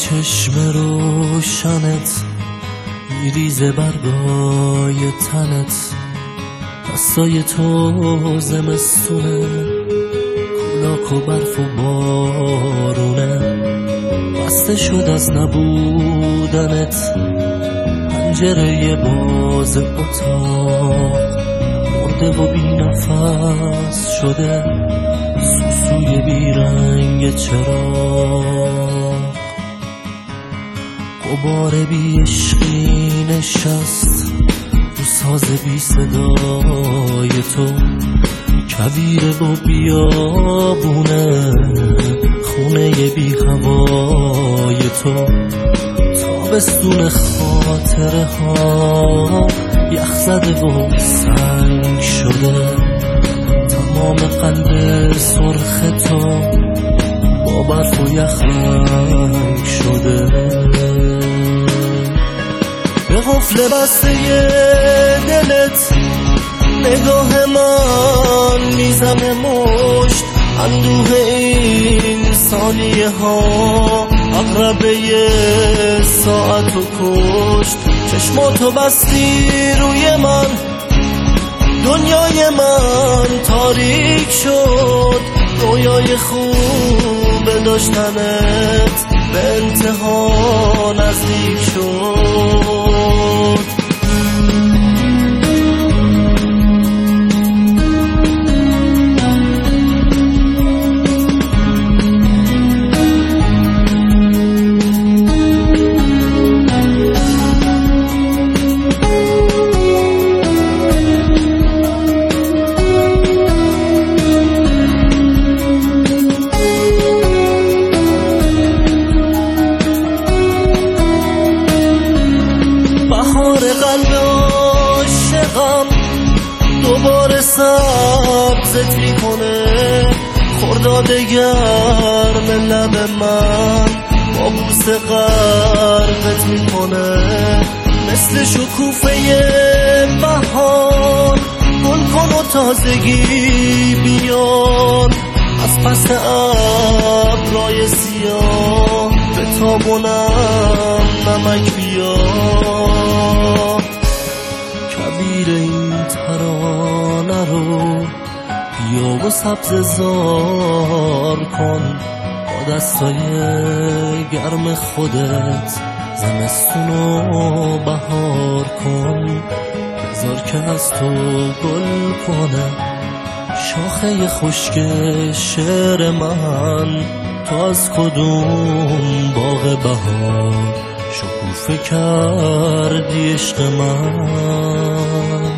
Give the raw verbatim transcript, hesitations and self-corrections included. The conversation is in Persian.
چشم روشنت میریزه برگای تنت، دستای تو زمستونه، کولاک و برف و بارونه، بسته شد از نبودنت پنجره باز اتاق، مرده و بی نفس شده سوسوی بیرنگ چراغ، غبار بی عشقی نشست تو ساز بی صدای تو، کویره و بیابونه خونه بی هوای تو، تابستون خاطره ها یخ زده و سنگ شده، تمام قلب سرخ تو با برف و یخ رنگ شده، به قفل بسته دلت نگاه من میزنه مشت، اندوه این ثانیه ها عقربه ساعت و کشت، چشماتو بستی روی من، دنیای من تاریک شد، رویای خوب داشتنت به انتها نزدیک شد. دوباره سبزت میکنه، خرداد گرم لب من با بوسه غرقت میکنه، مثل شکوفه بهار گل کن و تازگی بیان، از پس ابرای سیاه به تابونم نمک بیار، کویر این ترانه رو بیا و سبز زار کن، با دستای گرم خودت زمستونو بهار کن، بذار که از تو گل کنه شاخه خشک شعر من، تو از کدوم باغ بهار شکوفه کردی عشق من.